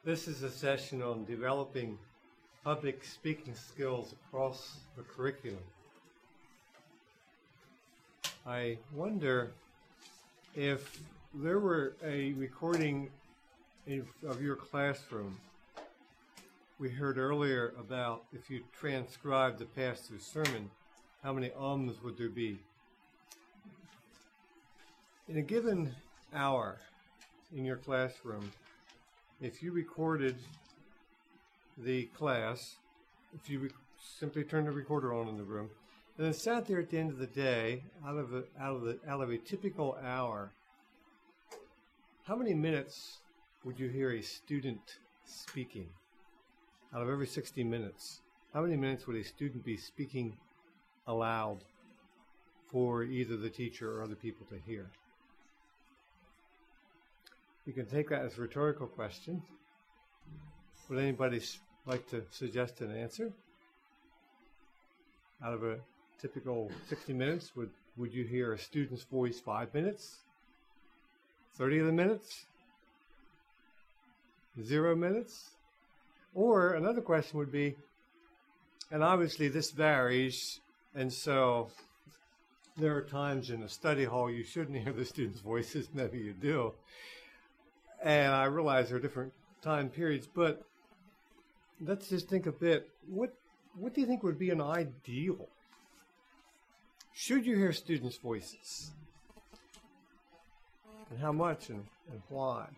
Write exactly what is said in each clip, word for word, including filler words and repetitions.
This is a session on developing public speaking skills across the curriculum. I wonder if there were a recording of your classroom. We heard earlier about if you transcribed the pastor's sermon, how many ums would there be? In a given hour in your classroom, if you recorded the class, if you simply turned the recorder on in the room, and then sat there at the end of the day, out of a, out of the out of a typical hour, how many minutes would you hear a student speaking? Out of every sixty minutes, how many minutes would a student be speaking aloud for either the teacher or other people to hear? You can take that as a rhetorical question. Would anybody like to suggest an answer? Out of a typical sixty minutes, would, would you hear a student's voice five minutes? thirty of the minutes? Zero minutes? Or another question would be, and obviously this varies, and so there are times in a study hall you shouldn't hear the students' voices, maybe you do. And I realize there are different time periods, but let's just think a bit. What what do you think would be an ideal? Should you hear students' voices? And how much and, and why?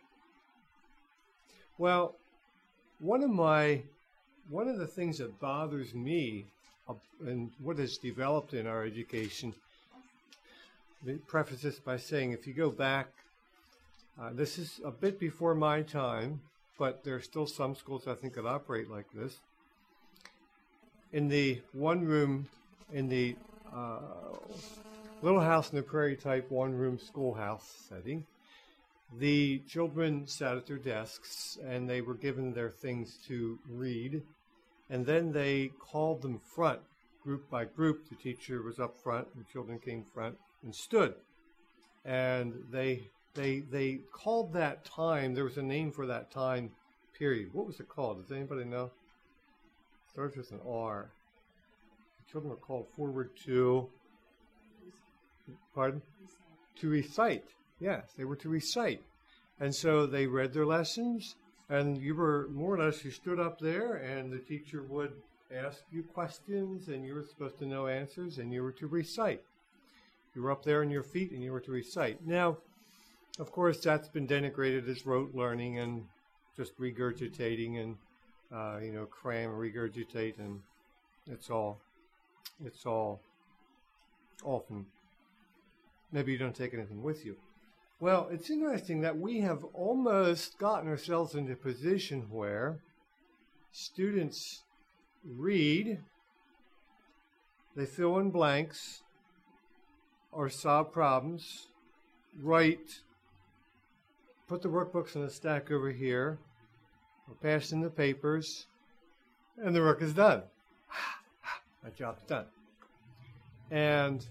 Well, one of my one of the things that bothers me uh, and what has developed in our education, let me preface this by saying if you go back, Uh, this is a bit before my time, but there are still some schools, I think, that operate like this. In the one room, in the uh, little house in the prairie type one-room schoolhouse setting, the children sat at their desks and they were given their things to read, and then they called them front, group by group. The teacher was up front, the children came front and stood, and they They they called that time, there was a name for that time period. What was it called? Does anybody know? It starts with an R. The children were called forward to, pardon? To recite. Yes, they were to recite. And so they read their lessons, and you were more or less, you stood up there, and the teacher would ask you questions, and you were supposed to know answers, and you were to recite. You were up there on your feet, and you were to recite. Now, of course, that's been denigrated as rote learning and just regurgitating and, uh, you know, cram and regurgitate, and it's all, it's all often, maybe you don't take anything with you. Well, it's interesting that we have almost gotten ourselves into a position where students read, they fill in blanks or solve problems, write, put the workbooks in a stack over here, or pass in the papers, and the work is done. My job's done. And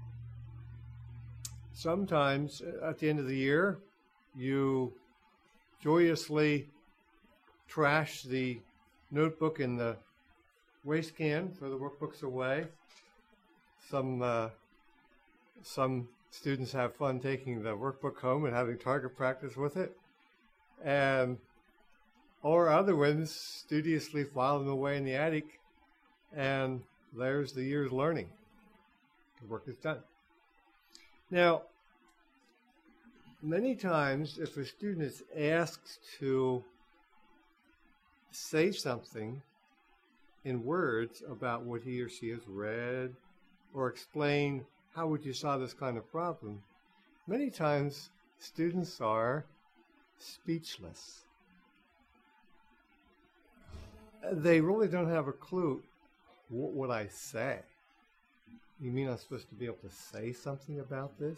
sometimes at the end of the year, you joyously trash the notebook in the waste can, throw the workbooks away. Some uh, some students have fun taking the workbook home and having target practice with it, and or other ones studiously file them away in the attic, and there's the year's learning. The work is done. Now, many times if a student is asked to say something in words about what he or she has read, or explain how would you solve this kind of problem, many times students are speechless. They really don't have a clue. What would I say? You mean I'm supposed to be able to say something about this?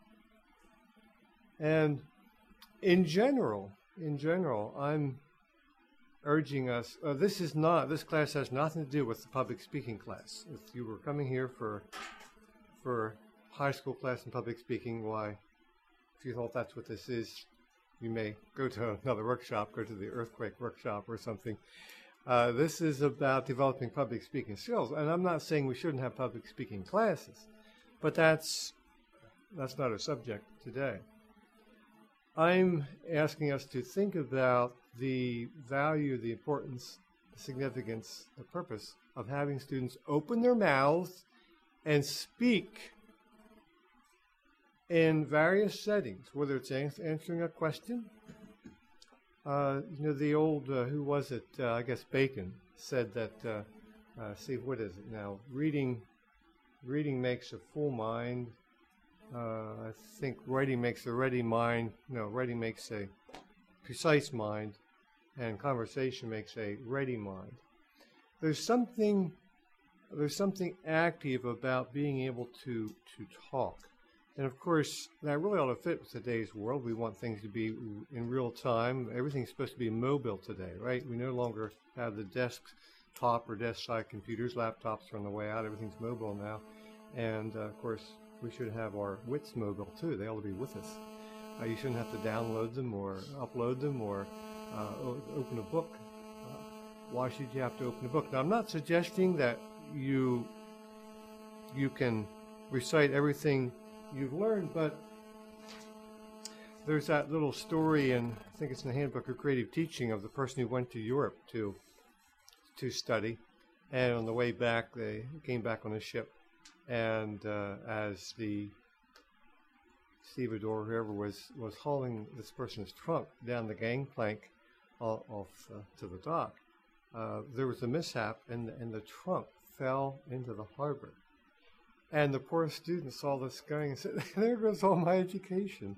And in general, in general, I'm urging us, uh, this is not, this class has nothing to do with the public speaking class. If you were coming here for for high school class in public speaking, why, if you thought that's what this is, you may go to another workshop, go to the earthquake workshop or something. Uh, this is about developing public speaking skills. And I'm not saying we shouldn't have public speaking classes, but that's, that's not our subject today. I'm asking us to think about the value, the importance, the significance, the purpose of having students open their mouths and speak in various settings, whether it's answering a question. Uh, you know, the old, uh, who was it? Uh, I guess Bacon said that, uh, uh, see, what is it now? Reading, reading makes a full mind. Uh, I think writing makes a ready mind. No, writing makes a precise mind, and conversation makes a ready mind. There's something, there's something active about being able to to talk, and of course that really ought to fit with today's world. We want things to be in real time. Everything's supposed to be mobile today, right? We no longer have the desktop or desk-side computers. Laptops are on the way out. Everything's mobile now, and uh, of course, we should have our wits mobile too. They ought to be with us. Uh, you shouldn't have to download them or upload them or uh, open a book. Uh, why should you have to open a book? Now, I'm not suggesting that you you can recite everything you've learned, but there's that little story, and I think it's in the Handbook of Creative Teaching, of the person who went to Europe to to study, and on the way back, they came back on a ship. And uh, as the stevedore, whoever was, was hauling this person's trunk down the gangplank off, off uh, to the dock, uh, there was a mishap, and, and the trunk fell into the harbor. And the poor student saw this going and said, there goes all my education.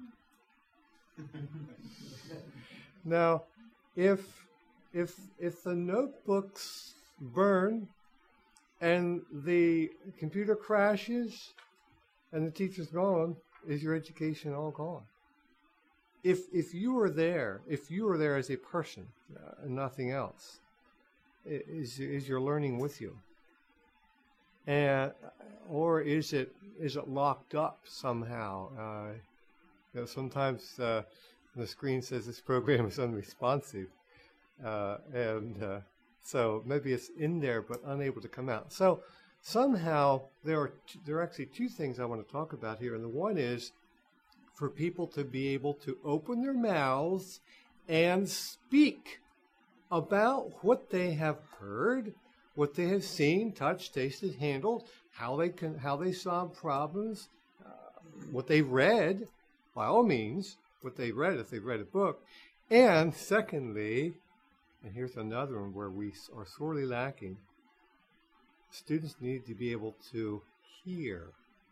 Now, if, if, if the notebooks burn, and the computer crashes, and the teacher's gone, is your education all gone? If if you were there, if you were there as a person, uh, and nothing else, is is your learning with you? And or is it is it locked up somehow? Uh, you know, sometimes uh, the screen says this program is unresponsive, uh, and uh, so maybe it's in there but unable to come out. So somehow there are t- there are actually two things I want to talk about here, and the one is for people to be able to open their mouths and speak about what they have heard, what they have seen, touched, tasted, handled, how they can how they solve problems, uh, what they read, by all means, what they read if they read a book, and secondly. And here's another one where we are sorely lacking. Students need to be able to hear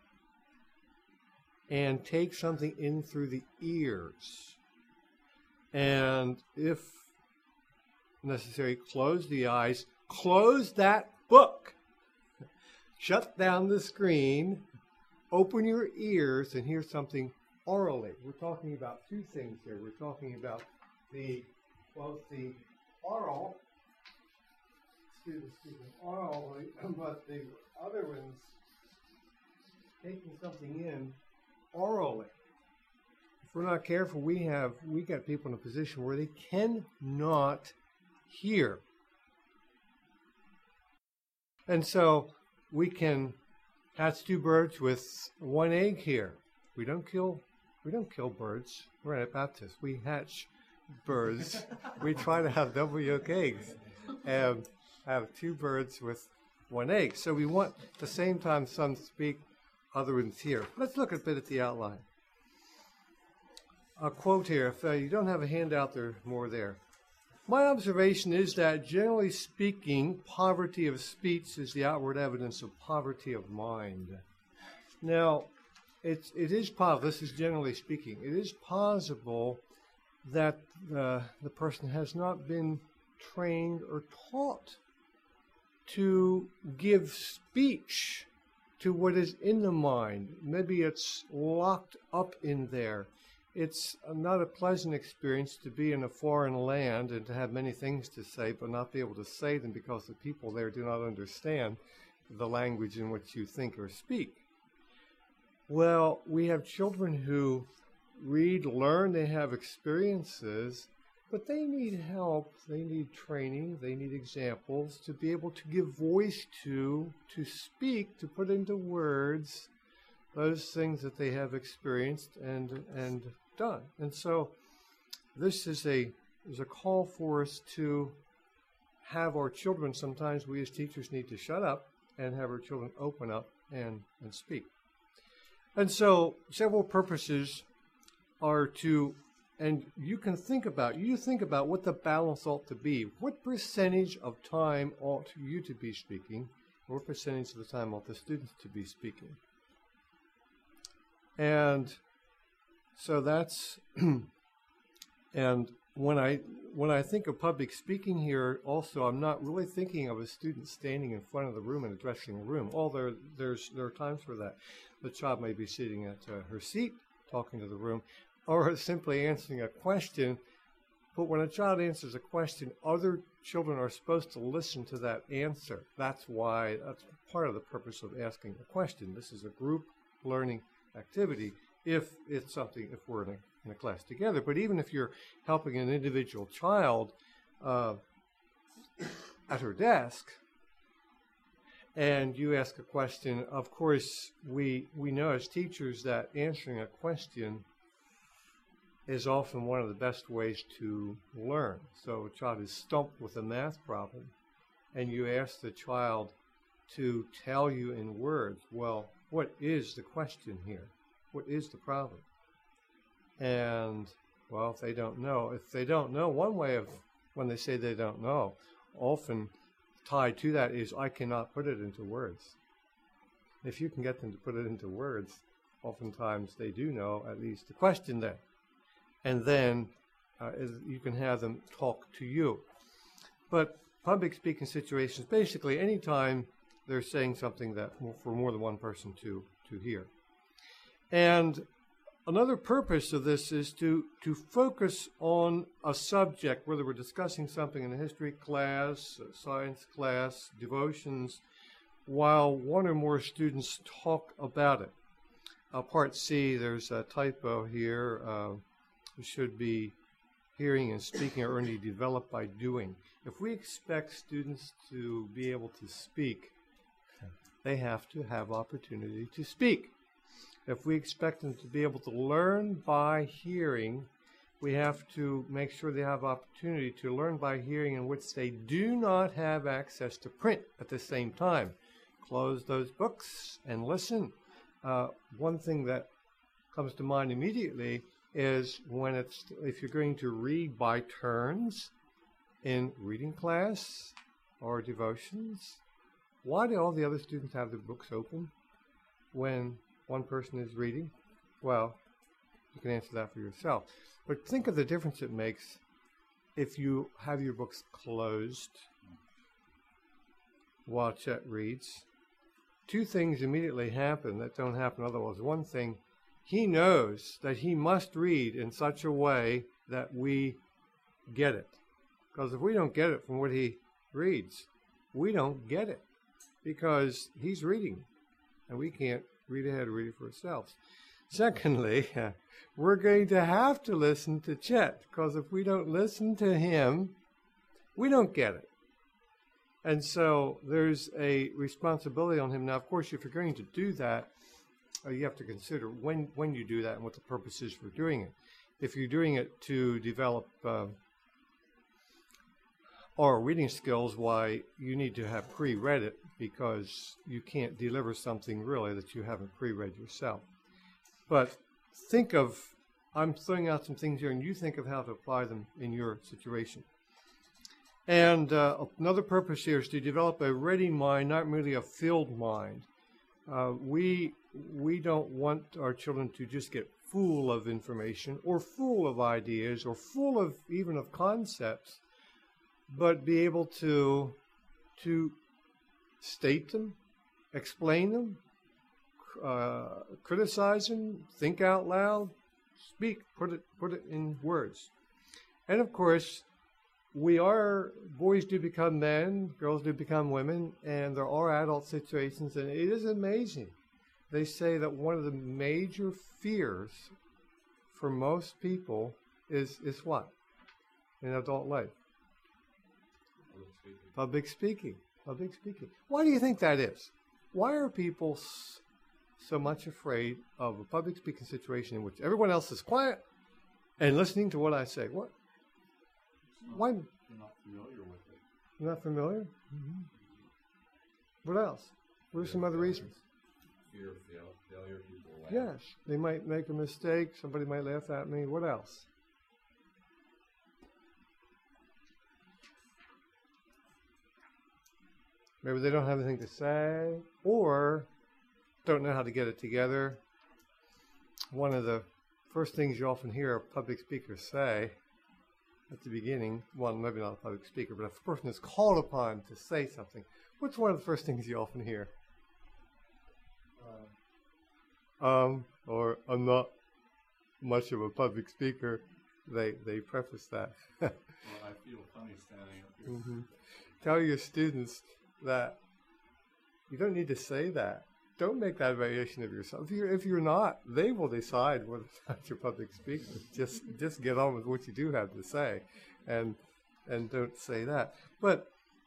and take something in through the ears. And if necessary, close the eyes, close that book, shut down the screen, open your ears, and hear something orally. We're talking about two things here. We're talking about the both the oral, students speaking orally, but the other ones taking something in orally. If we're not careful, we have we got people in a position where they cannot hear, and so we can hatch two birds with one egg here. We don't kill we don't kill birds. We're Anabaptists. We hatch birds. We try to have double yolk eggs and have two birds with one egg. So we want at the same time some speak, other ones hear. Let's look a bit at the outline. A quote here. If uh, you don't have a handout, there are more there. My observation is that, generally speaking, poverty of speech is the outward evidence of poverty of mind. Now, it's, it is possible, this is generally speaking, it is possible that uh, the person has not been trained or taught to give speech to what is in the mind. Maybe it's locked up in there. It's not a pleasant experience to be in a foreign land and to have many things to say, but not be able to say them because the people there do not understand the language in which you think or speak. Well, we have children who read, learn, they have experiences, but they need help, they need training, they need examples to be able to give voice to, to speak, to put into words those things that they have experienced and and done. And so this is a is a call for us to have our children, sometimes we as teachers need to shut up and have our children open up and, and speak. And so several purposes are to, and you can think about, you think about what the balance ought to be. What percentage of time ought you to be speaking? What percentage of the time ought the students to be speaking? And so that's, and when I when I think of public speaking here, also I'm not really thinking of a student standing in front of the room and addressing a room. Although there's there are times for that. The child may be sitting at uh, her seat, talking to the room, or simply answering a question. But when a child answers a question, other children are supposed to listen to that answer. That's why that's part of the purpose of asking a question. This is a group learning activity. If it's something, if we're in a, in a class together, but even if you're helping an individual child uh, at her desk, and you ask a question, of course, we we know as teachers that answering a question is often one of the best ways to learn. So a child is stumped with a math problem, and you ask the child to tell you in words, well, what is the question here? What is the problem? And, well, if they don't know, if they don't know, one way of, when they say they don't know, often tied to that is, I cannot put it into words. If you can get them to put it into words, oftentimes they do know at least the question then. And then uh, is, you can have them talk to you. But public speaking situations, basically any time they're saying something that for more than one person to, to hear. And another purpose of this is to, to focus on a subject, whether we're discussing something in a history class, a science class, devotions, while one or more students talk about it. Uh, part C, there's a typo here. Uh, it should be hearing and speaking are only developed by doing. If we expect students to be able to speak, they have to have opportunity to speak. If we expect them to be able to learn by hearing, we have to make sure they have opportunity to learn by hearing in which they do not have access to print at the same time. Close those books and listen. Uh, one thing that comes to mind immediately is when it's, if you're going to read by turns in reading class or devotions, why do all the other students have their books open when one person is reading? Well, you can answer that for yourself. But think of the difference it makes if you have your books closed while Chet reads. Two things immediately happen that don't happen otherwise. One thing, he knows that he must read in such a way that we get it. Because if we don't get it from what he reads, we don't get it. Because he's reading, and we can't read ahead and read it for ourselves. Secondly, we're going to have to listen to Chet, because if we don't listen to him, we don't get it. And so there's a responsibility on him. Now, of course, if you're going to do that, uh, you have to consider when, when you do that and what the purpose is for doing it. If you're doing it to develop uh, oral reading skills, why you need to have pre-read it, because you can't deliver something really that you haven't pre-read yourself. But think of, I'm throwing out some things here, and you think of how to apply them in your situation. And uh, another purpose here is to develop a ready mind, not merely a filled mind. Uh, we, we don't want our children to just get full of information or full of ideas or full of even of concepts, but be able to, to state them, explain them, uh, criticize them, think out loud, speak, put it, put it in words. And of course, we are, boys do become men, girls do become women, and there are adult situations, and it is amazing. They say that one of the major fears for most people is is what in adult life? Public speaking. Public speaking. Why do you think that is? Why are people s- so much afraid of a public speaking situation in which everyone else is quiet and listening to what I say? What? Not, Why? You're not familiar with it. You're not familiar? Mm-hmm. What else? What are some other reasons? Fear of fail, failure, people laugh. Yes, they might make a mistake. Somebody might laugh at me. What else? Maybe they don't have anything to say or don't know how to get it together. One of the first things you often hear public speakers say at the beginning, well, maybe not a public speaker, but if a person is called upon to say something, what's one of the first things you often hear? Uh, um, or I'm not much of a public speaker. They they preface that. Well, I feel funny standing up here. Mm-hmm. Tell your students that you don't need to say that. Don't make that variation of yourself. If you're, if you're not, they will decide whether or not you're public speaker. Just just get on with what you do have to say, and and don't say that. But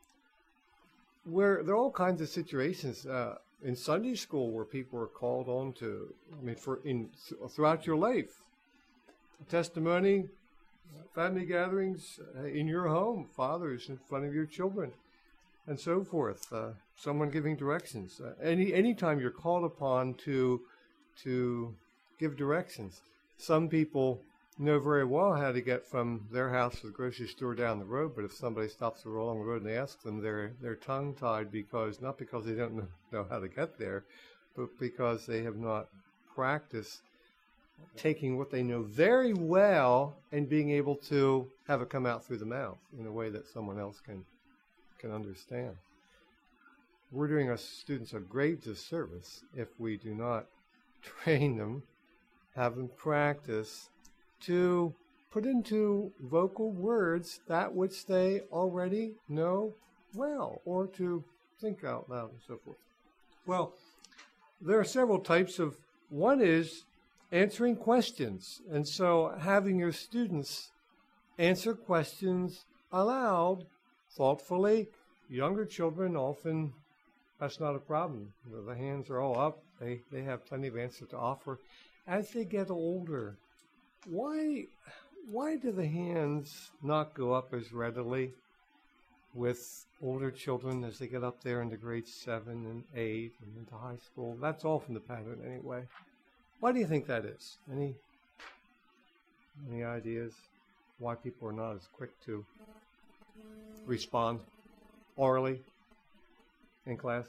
where there are all kinds of situations uh, in Sunday school where people are called on to. I mean, for in throughout your life, testimony, family gatherings uh, in your home, fathers in front of your children, and so forth. Uh, someone giving directions. Uh, any anytime you're called upon to to give directions. Some people know very well how to get from their house to the grocery store down the road, but if somebody stops the wrong road and they ask them, they're they're tongue-tied because not because they don't know, know how to get there, but because they have not practiced taking what they know very well and being able to have it come out through the mouth in a way that someone else can can understand. We're doing our students a great disservice if we do not train them, have them practice to put into vocal words that which they already know well, or to think out loud and so forth. Well, there are several types of, one is answering questions. And so having your students answer questions aloud, thoughtfully. Younger children often, that's not a problem. The hands are all up. They, they have plenty of answers to offer. As they get older, why, why do the hands not go up as readily with older children as they get up there into grade seven and eight and into high school? That's often the pattern anyway. Why do you think that is? Any, any ideas why people are not as quick to respond orally in class?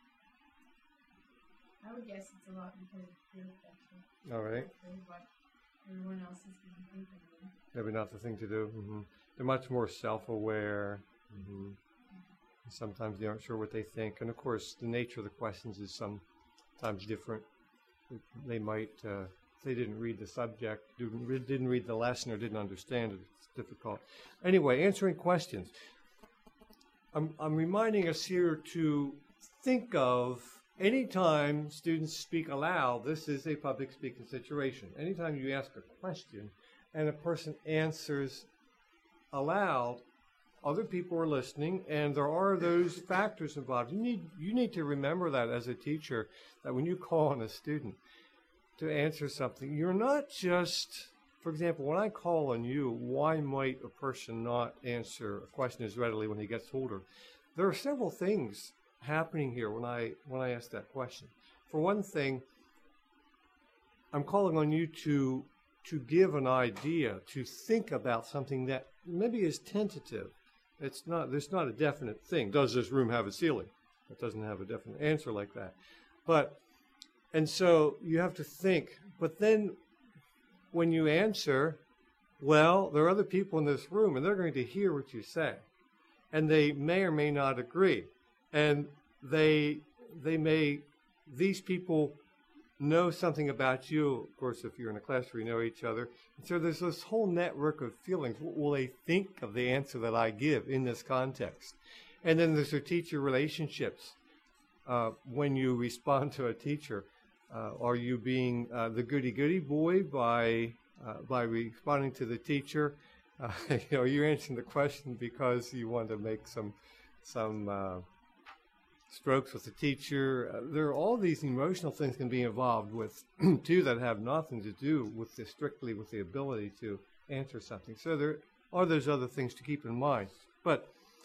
I would guess it's a lot because of peer pressure. All right. What everyone else is going to think of them. Maybe not the thing to do. Mm-hmm. They're much more self-aware. Mm-hmm. Sometimes they aren't sure what they think. And, of course, the nature of the questions is sometimes different. They might, uh, if they didn't read the subject, didn't, didn't read the lesson or didn't understand it, it's difficult. Anyway, answering questions. I'm, I'm reminding us here to think of anytime students speak aloud, this is a public speaking situation. Anytime you ask a question and a person answers aloud, other people are listening, and there are those factors involved. You need, you need to remember that as a teacher, that when you call on a student to answer something, you're not just, for example, when I call on you, why might a person not answer a question as readily when he gets older? There are several things happening here when I when I ask that question. For one thing, I'm calling on you to to give an idea, to think about something that maybe is tentative. It's not, there's not a definite thing. Does this room have a ceiling? It doesn't have a definite answer like that. But, and so you have to think. But then when you answer, well, there are other people in this room, and they're going to hear what you say. And they may or may not agree. And they, they may, these people know something about you. Of course, if you're in a class where you know each other. And so there's this whole network of feelings. What will they think of the answer that I give in this context? And then there's the teacher relationships. Uh, when you respond to a teacher, uh, are you being uh, the goody-goody boy by uh, by responding to the teacher. Uh, you know, you're answering the question because you want to make some some uh, strokes with the teacher. Uh, there are all these emotional things can be involved with too that have nothing to do with the strictly with the ability to answer something. So there are those other things to keep in mind. But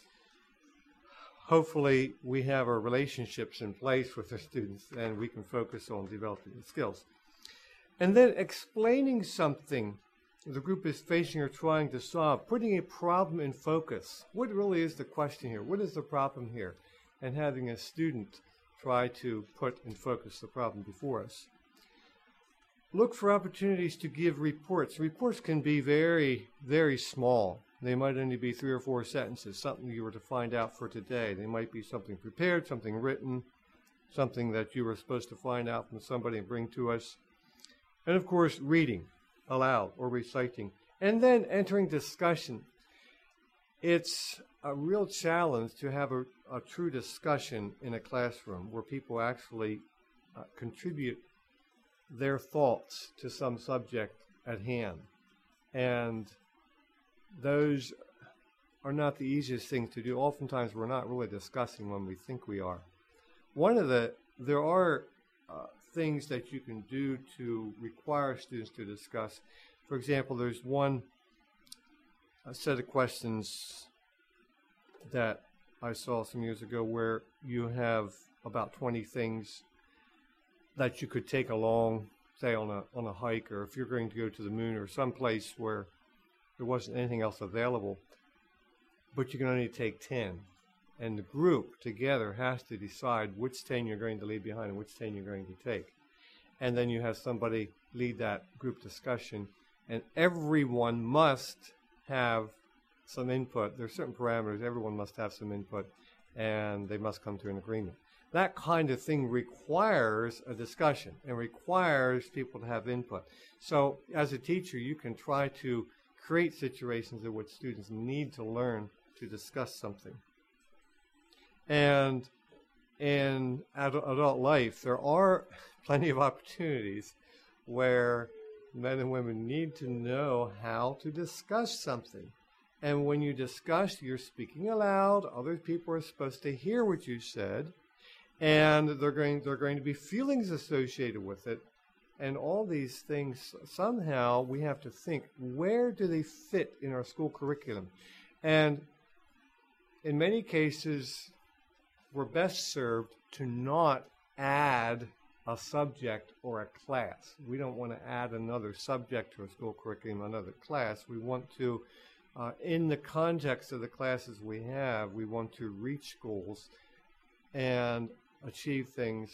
hopefully we have our relationships in place with our students and we can focus on developing the skills. And then explaining something the group is facing or trying to solve, putting a problem in focus. What really is the question here? What is the problem here? And having a student try to put in focus the problem before us. Look for opportunities to give reports. Reports can be very, very small. They might only be three or four sentences, something you were to find out for today. They might be something prepared, something written, something that you were supposed to find out from somebody and bring to us. And of course, reading aloud or reciting. And then entering discussion. It's a real challenge to have a, a true discussion in a classroom where people actually uh, contribute their thoughts to some subject at hand. And those are not the easiest things to do. Oftentimes we're not really discussing when we think we are. One of the, there are uh, things that you can do to require students to discuss. For example, there's one a set of questions that I saw some years ago where you have about twenty things that you could take along, say on a on a hike, or if you're going to go to the moon or someplace where there wasn't anything else available, but you can only take ten. And the group together has to decide which ten you're going to leave behind and which ten you're going to take. And then you have somebody lead that group discussion, and everyone must have some input. There are certain parameters. Everyone must have some input, and they must come to an agreement. That kind of thing requires a discussion and requires people to have input. So as a teacher, you can try to create situations in which students need to learn to discuss something. And in adult life, there are plenty of opportunities where men and women need to know how to discuss something. And when you discuss, you're speaking aloud. Other people are supposed to hear what you said. And they're going, there are going to be feelings associated with it. And all these things, somehow we have to think, where do they fit in our school curriculum? And in many cases, we're best served to not add a subject or a class. We don't want to add another subject to a school curriculum, another class. We want to, uh, in the context of the classes we have, we want to reach goals and achieve things,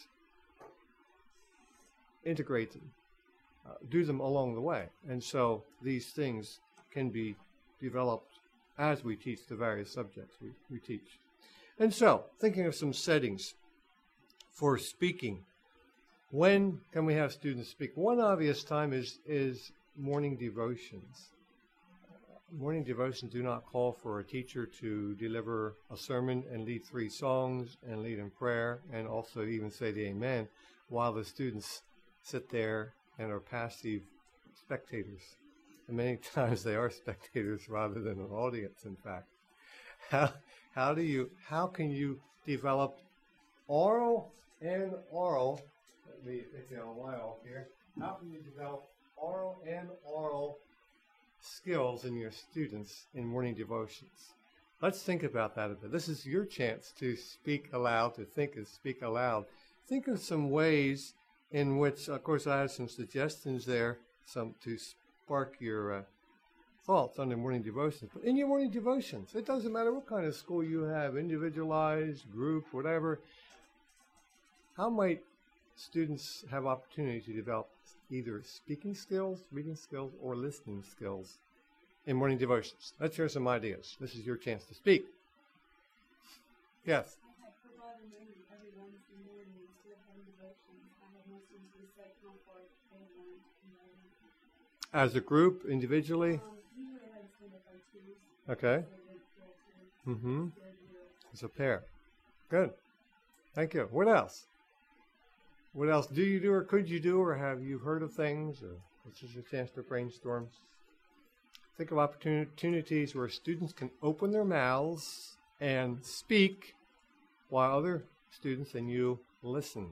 integrate them, uh, do them along the way. And so these things can be developed as we teach the various subjects we, we teach. And so, thinking of some settings for speaking. When can we have students speak? One obvious time is, is morning devotions. Morning devotions do not call for a teacher to deliver a sermon and lead three songs and lead in prayer and also even say the amen while the students sit there and are passive spectators. And many times they are spectators rather than an audience, in fact. How, how do you, how can you develop oral and oral, let me take the L Y off here, how can you develop oral and oral skills in your students in morning devotions? Let's think about that a bit. This is your chance to speak aloud, to think and speak aloud. Think of some ways in which, of course, I have some suggestions there, some to spark your uh, thoughts on the morning devotions. But in your morning devotions, it doesn't matter what kind of school you have, individualized, group, whatever, how might students have opportunity to develop either speaking skills, reading skills, or listening skills in morning devotions? Let's hear some ideas. This is your chance to speak. Yes? I have provided many every Wednesday morning instead of having devotions. I have my students recite comfort and learn to know. As a group, individually? Um, usually I have stand up by twos. Okay. So Mm-hmm. they're good. As a pair. Good. Thank you. What else? What else do you do or could you do or have you heard of things? Or This is a chance to brainstorm. Think of opportunities where students can open their mouths and speak while other students and you listen.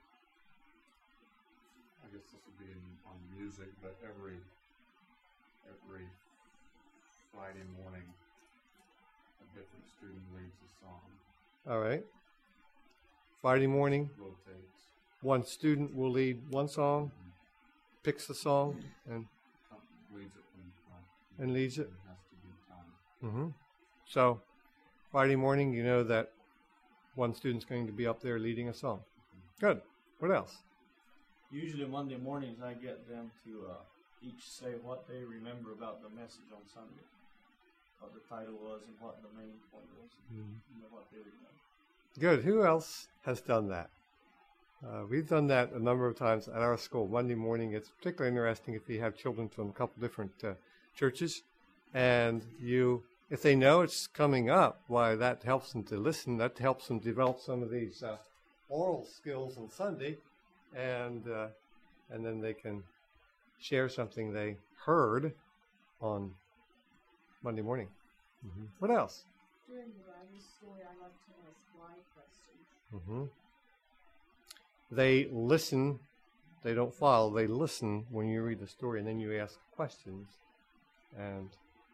I guess this would be in, on music, but every every Friday morning, a different student leads a song. All right. Friday morning, Rotates. one student will lead one song, Mm-hmm. picks the song, and Come, leads it from the front. And leads it. It has to be time. hmm so Friday morning, you know that one student's going to be up there leading a song. Good. What else? Usually Monday mornings I get them to uh, each say what they remember about the message on Sunday, what the title was and what the main point was, Mhm. you know, what they remember. Good. Who else has done that? Uh, we've done that a number of times at our school. Monday morning, it's particularly interesting if you have children from a couple different uh, churches, and you, if they know it's coming up, why that helps them to listen. That helps them develop some of these uh, oral skills on Sunday, and uh, and then they can share something they heard on Monday morning. hmm What else? During the Bible story, I love to ask why questions. hmm They listen. They don't follow. They listen when you read the story, and then you ask questions. And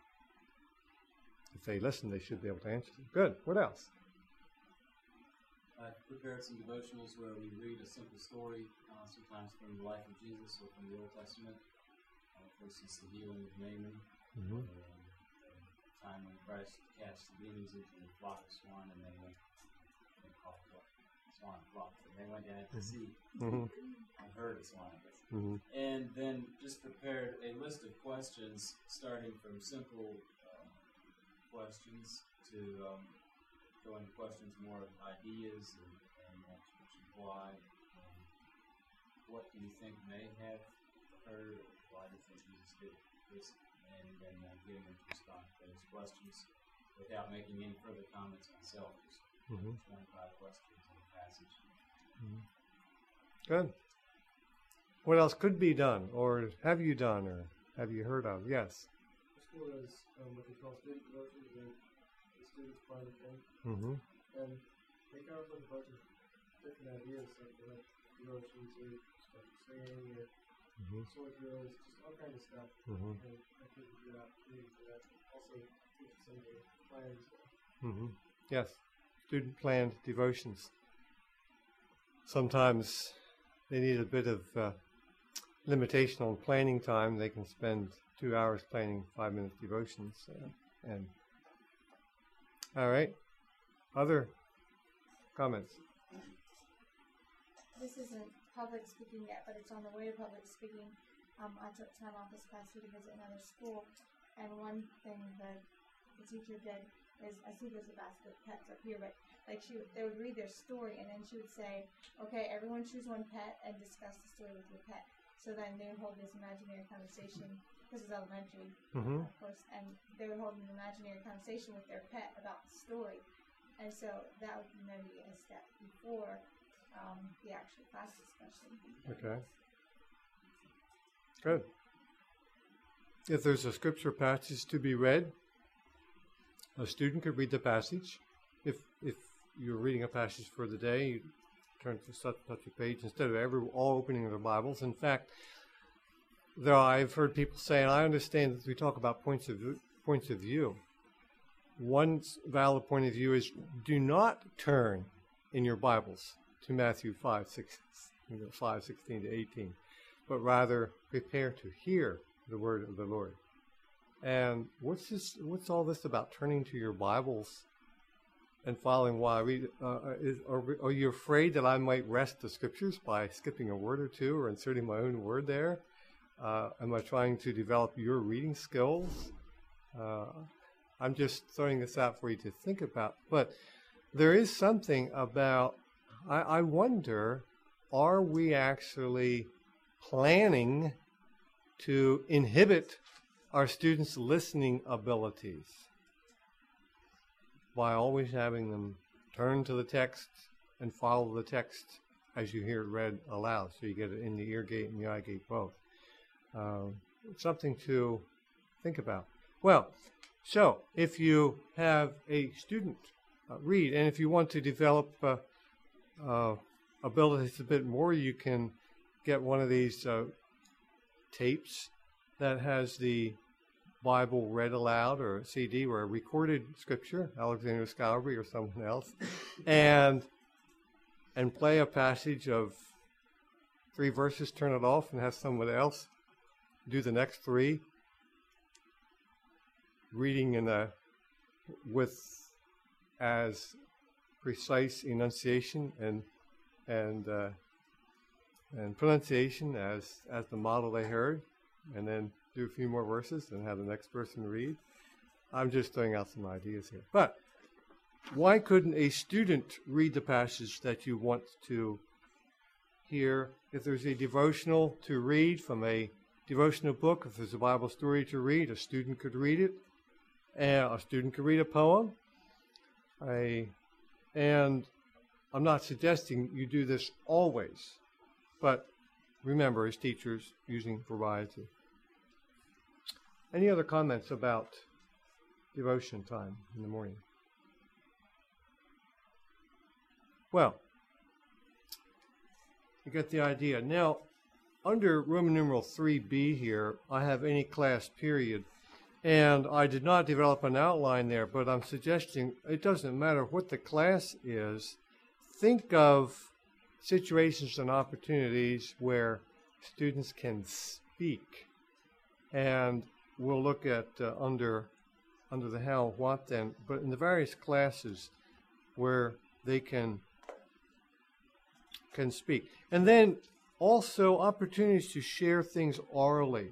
if they listen, they should be able to answer them. Good. What else? I've prepared some devotionals where we read a simple story, uh, sometimes from the life of Jesus or from the Old Testament. Uh, for instance, the healing of Naaman, Mm-hmm. or um, the time when Christ cast the demons into the flock of swine, and they went, they called it what? Swan flock, and they went down to the sea Mm-hmm. and heard of swine, I guess. Mm-hmm. And then just prepared a list of questions, starting from simple um, questions to um, going to questions more of ideas and, and uh, why. Um, what do you think may have occurred? Or why do you think Jesus did this? And then uh, getting them to respond to those questions without making any further comments myself. Just Mm-hmm. twenty-five questions in the passage. Good. What else could be done, or have you done, or have you heard of? Yes. The school has um, what they call student devotions, and the students plan a thing, Mm-hmm. and they come up with a bunch of different ideas, like they have devotions or stuff singing or Mm-hmm. sword drills, just all kinds of stuff. Mm-hmm. And I think it's a good opportunity for that. Also, teach some of the plans. Mm-hmm. Yes. Student planned devotions. Sometimes they need a bit of uh, limitation on planning time. They can spend two hours planning five-minute devotions. Uh, and all right. Other comments? This isn't public speaking yet, but it's on the way to public speaking. Um, I took time off this past week to visit another school, and one thing that the teacher did is, I see there's a basket of pets up here, but like she, would- they would read their story, and then she would say, "Okay, everyone choose one pet and discuss the story with your pet." So then they would hold this imaginary conversation. This is elementary, Mm-hmm. of course, and they would hold an imaginary conversation with their pet about the story. And so that would be maybe a step before um, the actual class discussion. Okay. Good. If there's a scripture passage to be read, a student could read the passage. If if you're reading a passage for the day, you turn to such such a page instead of every all opening their Bibles. In fact, there I've heard people say, and I understand that we talk about points of view, points of view. One valid point of view is do not turn in your Bibles to Matthew five, six, you know, five, sixteen to eighteen, but rather prepare to hear the word of the Lord. And what's this? What's all this about turning to your Bibles and following while I read? Uh, is, are, are you afraid that I might wrest the scriptures by skipping a word or two or inserting my own word there? Uh, am I trying to develop your reading skills? Uh, I'm just throwing this out for you to think about. But there is something about, I, I wonder, are we actually planning to inhibit our students' listening abilities by always having them turn to the text and follow the text as you hear it read aloud, so you get it in the ear gate and the eye gate both? um, something to think about. Well, so if you have a student uh, read, and if you want to develop uh, uh, abilities a bit more, you can get one of these uh, tapes that has the Bible read aloud, or a C D, or a recorded scripture, Alexander Scalabry or someone else, and and play a passage of three verses, turn it off, and have someone else do the next three, reading in a with as precise enunciation and and uh, and pronunciation as as the model they heard, and then do a few more verses and have the next person read. I'm just throwing out some ideas here. But why couldn't a student read the passage that you want to hear? If there's a devotional to read from a devotional book, if there's a Bible story to read, a student could read it. And a student could read a poem. I, and I'm not suggesting you do this always, but remember, as teachers, using variety. Any other comments about devotion time in the morning? Well, you get the idea. Now, under Roman numeral three B here, I have any class period. And I did not develop an outline there, but I'm suggesting it doesn't matter what the class is. Think of situations and opportunities where students can speak. And we'll look at uh, under under the how, what, then, but in the various classes where they can can speak. And then also opportunities to share things orally.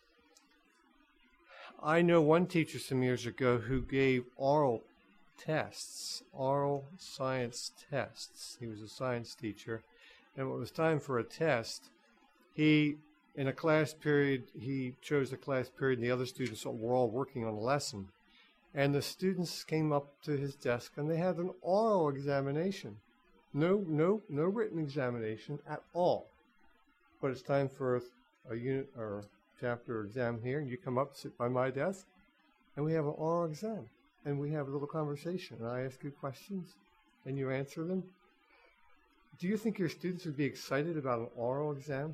I know one teacher some years ago who gave oral tests, oral science tests. He was a science teacher. And when it was time for a test, he, in a class period, he chose a class period and the other students were all working on a lesson. And the students came up to his desk and they had an oral examination. No, no, no written examination at all. But it's time for a, a unit or chapter exam here, and you come up, sit by my desk, and we have an oral exam, and we have a little conversation, and I ask you questions, and you answer them. Do you think your students would be excited about an oral exam?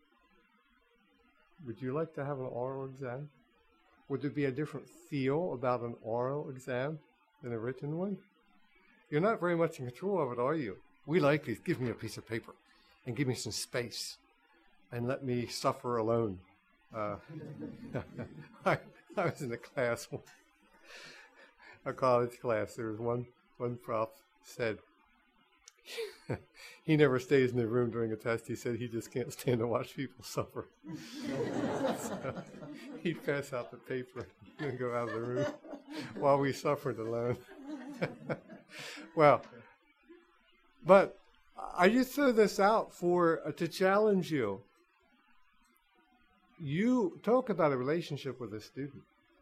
Would you like to have an oral exam? Would there be a different feel about an oral exam than a written one? You're not very much in control of it, are you? We like it. Give me a piece of paper, and give me some space, and let me suffer alone. Uh, I, I was in a class, a college class. There was one, one prof said he never stays in the room during a test. He said he just can't stand to watch people suffer. So he'd pass out the paper and go out of the room while we suffered alone. Well, but I just throw this out for uh, to challenge you. You talk about a relationship with a student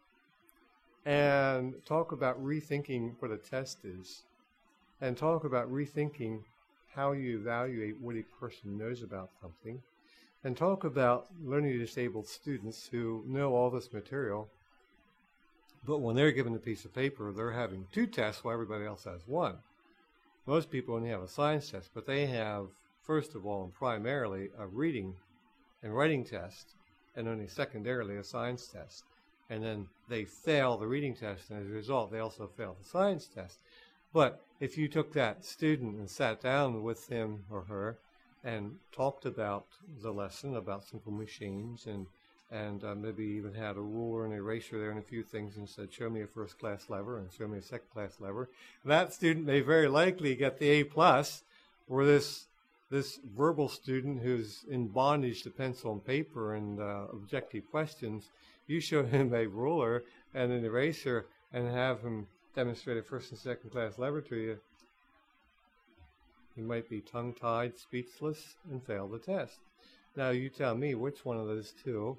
and talk about rethinking what a test is and talk about rethinking how you evaluate what a person knows about something and talk about learning disabled students who know all this material, but when they're given a piece of paper, they're having two tests while everybody else has one. Most people only have a science test, but they have, first of all and primarily, a reading and writing test, and only secondarily a science test. And then they fail the reading test, and as a result, they also fail the science test. But if you took that student and sat down with him or her and talked about the lesson, about simple machines, and and uh, maybe even had a ruler and eraser there and a few things and said, show me a first-class lever and show me a second-class lever, that student may very likely get the A plus, or this this verbal student who's in bondage to pencil and paper and uh, objective questions, you show him a ruler and an eraser and have him demonstrate a first and second class lever to you, he might be tongue-tied, speechless, and fail the test. Now you tell me which one of those two,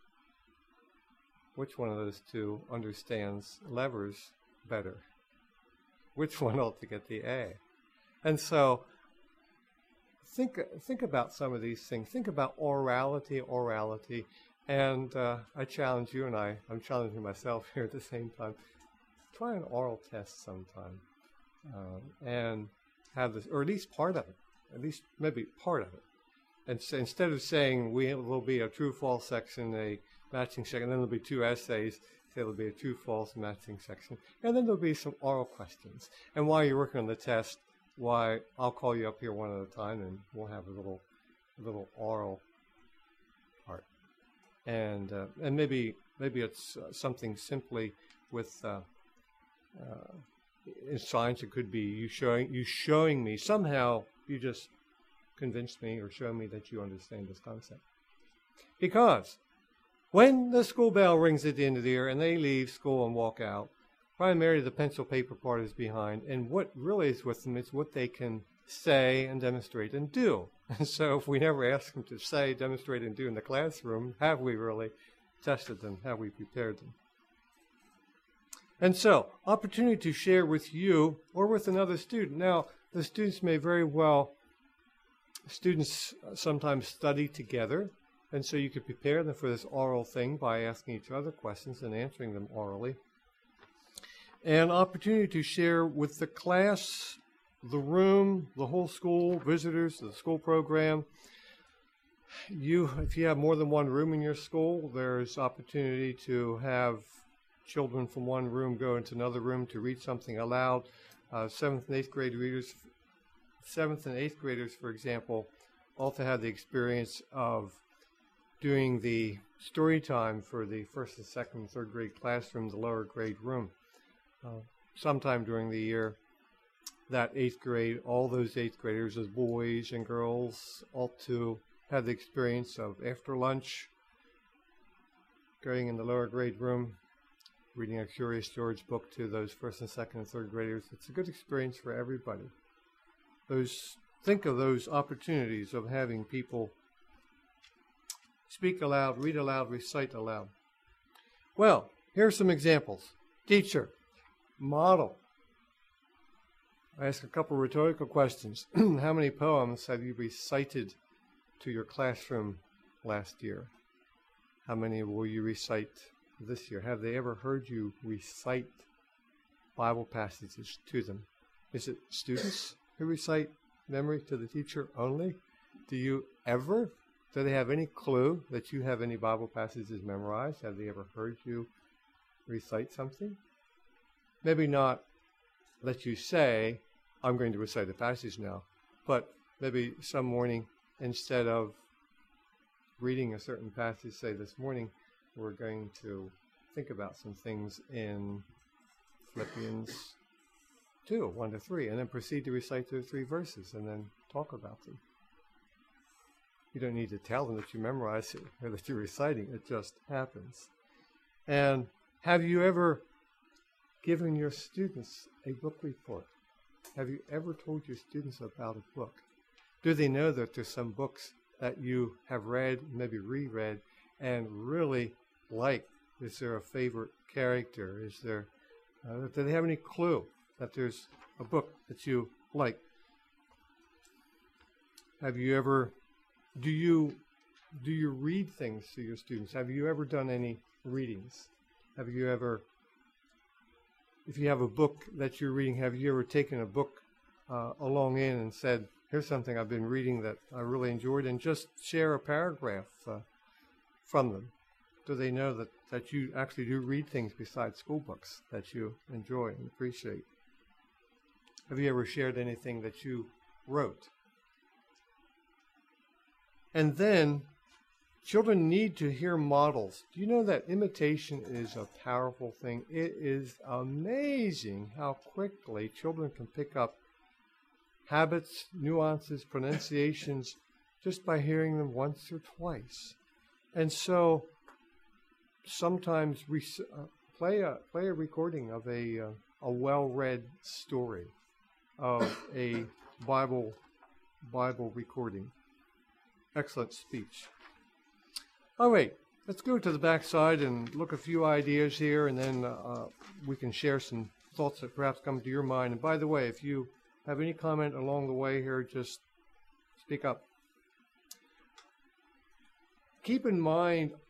which one of those two understands levers better? Which one ought to get the A? And so think think about some of these things. Think about orality, orality, And uh, I challenge you, and I, I'm challenging myself here at the same time. Try an oral test sometime, uh, and have this, or at least part of it, at least maybe part of it. And so instead of saying we will be a true-false section, a matching section, then there'll be two essays, say there'll be a true-false matching section, and then there'll be some oral questions. And while you're working on the test, why I'll call you up here one at a time, and we'll have a little, a little oral part. And uh, and maybe maybe it's uh, something simply with uh, uh, in science. It could be you showing you showing me somehow. You just convinced me or show me that you understand this concept. Because when the school bell rings at the end of the year and they leave school and walk out, primarily the pencil paper part is behind, and what really is with them is what they can say and demonstrate and do. And so if we never ask them to say, demonstrate, and do in the classroom, have we really tested them? Have we prepared them? And so, opportunity to share with you or with another student. Now, the students may very well, students sometimes study together, and so you could prepare them for this oral thing by asking each other questions and answering them orally. An opportunity to share with the class, the room, the whole school, visitors, the school program. You, if you have more than one room in your school, there's opportunity to have children from one room go into another room to read something aloud. Uh, seventh and eighth grade readers, seventh and eighth graders, for example, also have the experience of doing the story time for the first and second and third grade classroom, the lower grade room. Uh, sometime during the year, that eighth grade, all those eighth graders as boys and girls ought to have the experience of after lunch, going in the lower grade room, reading a Curious George book to those first and second and third graders. It's a good experience for everybody. Those, think of those opportunities of having people speak aloud, read aloud, recite aloud. Well, here are some examples. Teacher, model. I ask a couple rhetorical questions. How many poems have you recited to your classroom last year? How many will you recite this year? Have they ever heard you recite Bible passages to them? Is it students who recite memory to the teacher only? Do you ever? Do they have any clue that you have any Bible passages memorized? Have they ever heard you recite something? Maybe not let you say, I'm going to recite a passage now, but maybe some morning, instead of reading a certain passage, say this morning, we're going to think about some things in Philippians two, one to three, and then proceed to recite those three verses and then talk about them. You don't need to tell them that you memorize it or that you're reciting. It just happens. And have you ever given your students a book report? Have you ever told your students about a book? Do they know that there's some books that you have read, maybe reread, and really like? Is there a favorite character? Is there, uh, do they have any clue that there's a book that you like? Have you ever, do you, do you read things to your students? Have you ever done any readings? Have you ever, if you have a book that you're reading, have you ever taken a book uh, along in and said, here's something I've been reading that I really enjoyed, and just share a paragraph uh, from them? Do they know that, that you actually do read things besides school books that you enjoy and appreciate? Have you ever shared anything that you wrote? And then, children need to hear models. Do you know that imitation is a powerful thing? It is amazing how quickly children can pick up habits, nuances, pronunciations, just by hearing them once or twice. And so, sometimes we uh, play a play a recording of a uh, a well-read story, of a Bible Bible recording. Excellent speech. All right, let's go to the back side and look a few ideas here, and then uh, we can share some thoughts that perhaps come to your mind. And by the way, if you have any comment along the way here, just speak up. Keep in mind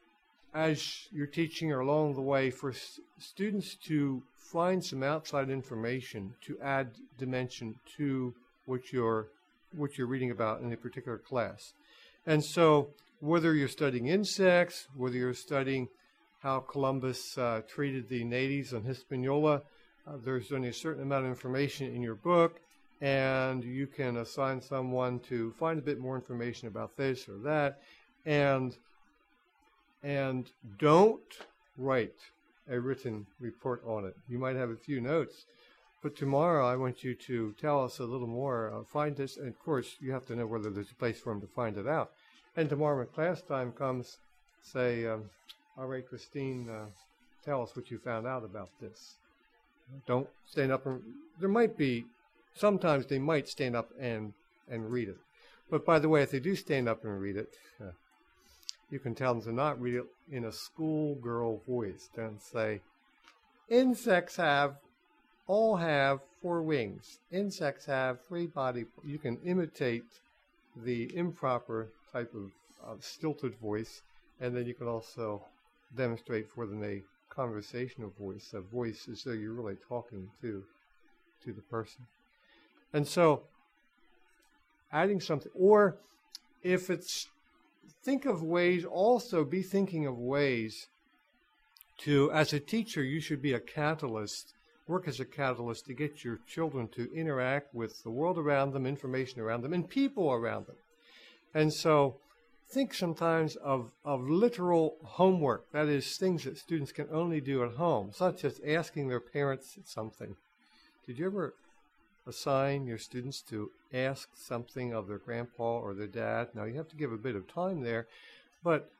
as you're teaching or along the way, for s- students to find some outside information to add dimension to what you're what you're reading about in a particular class. And so whether you're studying insects, whether you're studying how Columbus uh, treated the natives on Hispaniola, uh, there's only a certain amount of information in your book, and you can assign someone to find a bit more information about this or that, and and don't write a written report on it. You might have a few notes, but tomorrow I want you to tell us a little more. Uh, find this, and of course you have to know whether there's a place for them to find it out. And tomorrow when class time comes, say, um, all right, Christine, uh, tell us what you found out about this. Don't stand up and, there might be, sometimes they might stand up and, and read it. But by the way, if they do stand up and read it, uh, you can tell them to not read it in a schoolgirl voice. Don't say, insects have, all have four wings. Insects have three body. You can imitate the improper type of uh, stilted voice, and then you can also demonstrate for them a conversational voice, a voice as though you're really talking to, to the person. And so, adding something, or if it's, think of ways, also be thinking of ways to, as a teacher, you should be a catalyst, work as a catalyst to get your children to interact with the world around them, information around them, and people around them. And so, think sometimes of, of literal homework, that is, things that students can only do at home, such as asking their parents something. Did you ever assign your students to ask something of their grandpa or their dad? Now, you have to give a bit of time there, but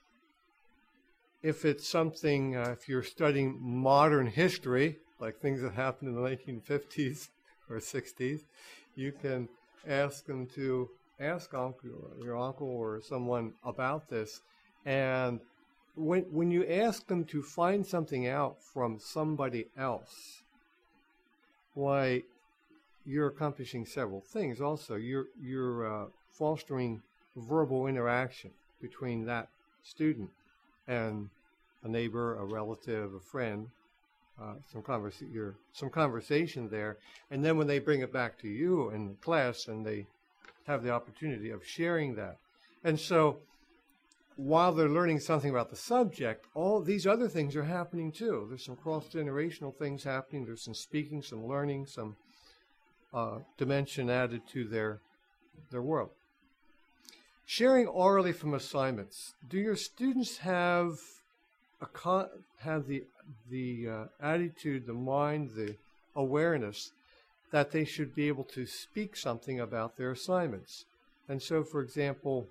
if it's something, uh, if you're studying modern history, like things that happened in the nineteen fifties or sixties, you can ask them to ask uncle, your uncle or someone about this. And when, when you ask them to find something out from somebody else, why, you're accomplishing several things also. You're, you're uh, fostering verbal interaction between that student and a neighbor, a relative, a friend, uh, some, conversa- you're, some conversation there. And then when they bring it back to you in the class and they have the opportunity of sharing that. And so while they're learning something about the subject, all these other things are happening too. There's some cross-generational things happening. There's some speaking, some learning, some Uh, dimension added to their their world. Sharing orally from assignments. Do your students have a con- have the the uh, attitude, the mind, the awareness that they should be able to speak something about their assignments? And so, for example,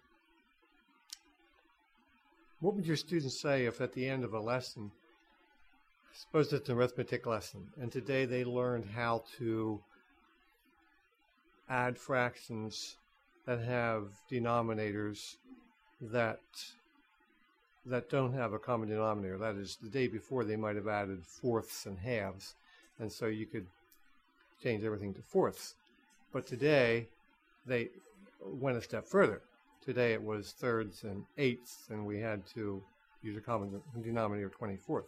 what would your students say if at the end of a lesson, suppose it's an arithmetic lesson, and today they learned how to add fractions that have denominators that that don't have a common denominator. That is, the day before they might have added fourths and halves, and so you could change everything to fourths. But today they went a step further. Today it was thirds and eighths, and we had to use a common denominator of twenty-fourth.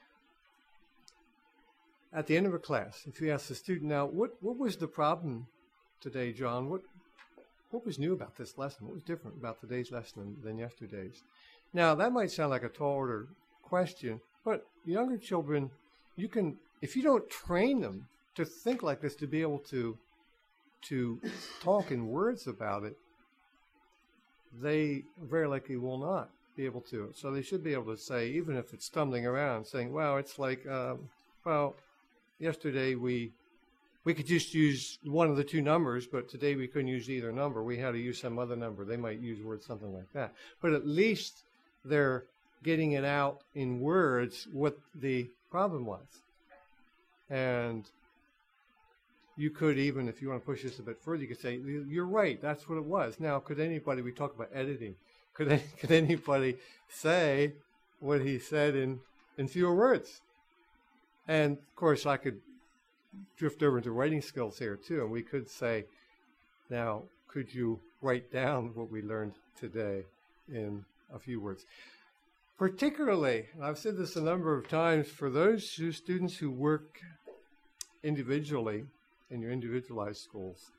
At the end of a class, if you ask the student, now, what, what was the problem today, John? What what was new about this lesson? What was different about today's lesson than, than yesterday's? Now, that might sound like a tall order question, but younger children, you can, if you don't train them to think like this, to be able to to talk in words about it, they very likely will not be able to. So they should be able to say, even if it's stumbling around, saying, well, it's like, um, well, yesterday we we could just use one of the two numbers, but today we couldn't use either number. We had to use some other number. They might use words, something like that. But at least they're getting it out in words what the problem was. And you could even, if you want to push this a bit further, you could say, you're right, that's what it was. Now, could anybody, we talk about editing, could, could anybody say what he said in, in fewer words? And, of course, I could drift over into writing skills here, too. And we could say, now, could you write down what we learned today in a few words? particularly, and I've said this a number of times, for those who, students who work individually in your individualized schools,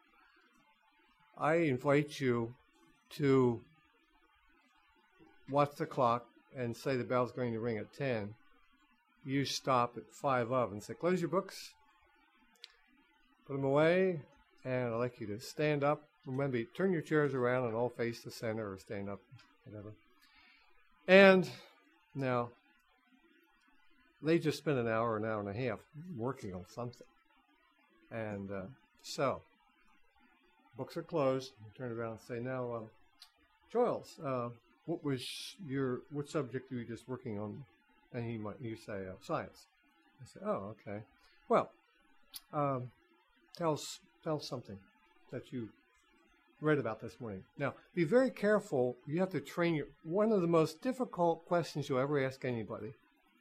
I invite you to watch the clock and say the bell's going to ring at ten. You stop at five of and say, close your books, put them away, and I'd like you to stand up. Remember, turn your chairs around and all face the center or stand up, whatever. And now, they just spent an hour, an hour and a half working on something. And uh, so, books are closed. Turn around and say, now, um, Charles, uh, what was your, what subject were you just working on? And he might, you say, uh, science. I say, oh, okay. Well, um, tell us, tell us something that you read about this morning. Now, be very careful. You have to train your, one of the most difficult questions you'll ever ask anybody